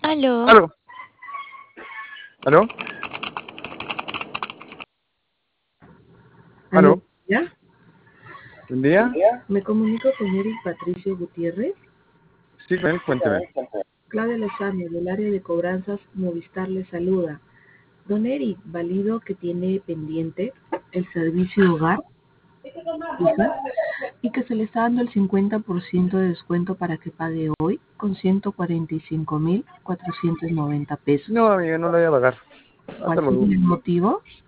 Aló, Aló, aló, Aló, aló, ¿ya? buen día. Me comunico con Eric Patricio Gutiérrez. Sí, con él, cuénteme. Claudia Lozano, del área de cobranzas Movistar le saluda. Don Eric, válido que tiene pendiente el servicio de hogar fija, y que se le está dando el 50% de descuento para que pague hoy con 145.490 pesos. No, amiga, no lo voy a pagar. ¿Cuál Hasta luego. sería el motivo?